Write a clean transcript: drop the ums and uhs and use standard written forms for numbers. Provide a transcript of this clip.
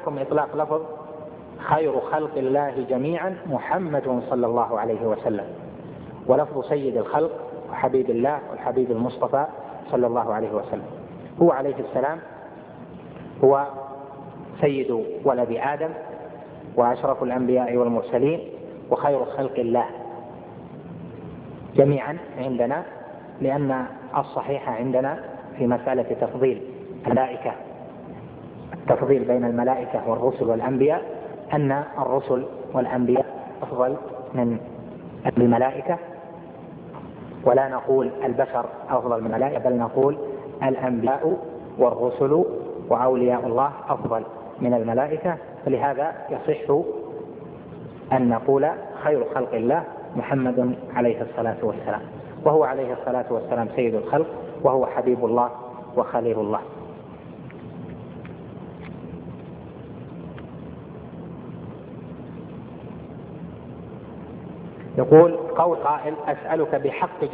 يحكم إطلاق لفظ خير خلق الله جميعا محمد صلى الله عليه وسلم، ولفظ سيد الخلق وحبيب الله والحبيب المصطفى صلى الله عليه وسلم. هو عليه السلام هو سيد ولد آدم وأشرف الأنبياء والمرسلين وخير خلق الله جميعا عندنا، لأن الصحيح عندنا في مسألة تفضيل الملائكة، التفضيل بين الملائكة والرسل والأنبياء، أن الرسل والأنبياء أفضل من الملائكة، ولا نقول البشر أفضل من الملائكة، بل نقول الأنبياء والرسل وأولياء الله أفضل من الملائكة. فلهذا يصح أن نقول خير خلق الله محمد عليه الصلاة والسلام، وهو عليه الصلاة والسلام سيد الخلق، وهو حبيب الله وخليل الله. يقول قول قائل: أسألك بحق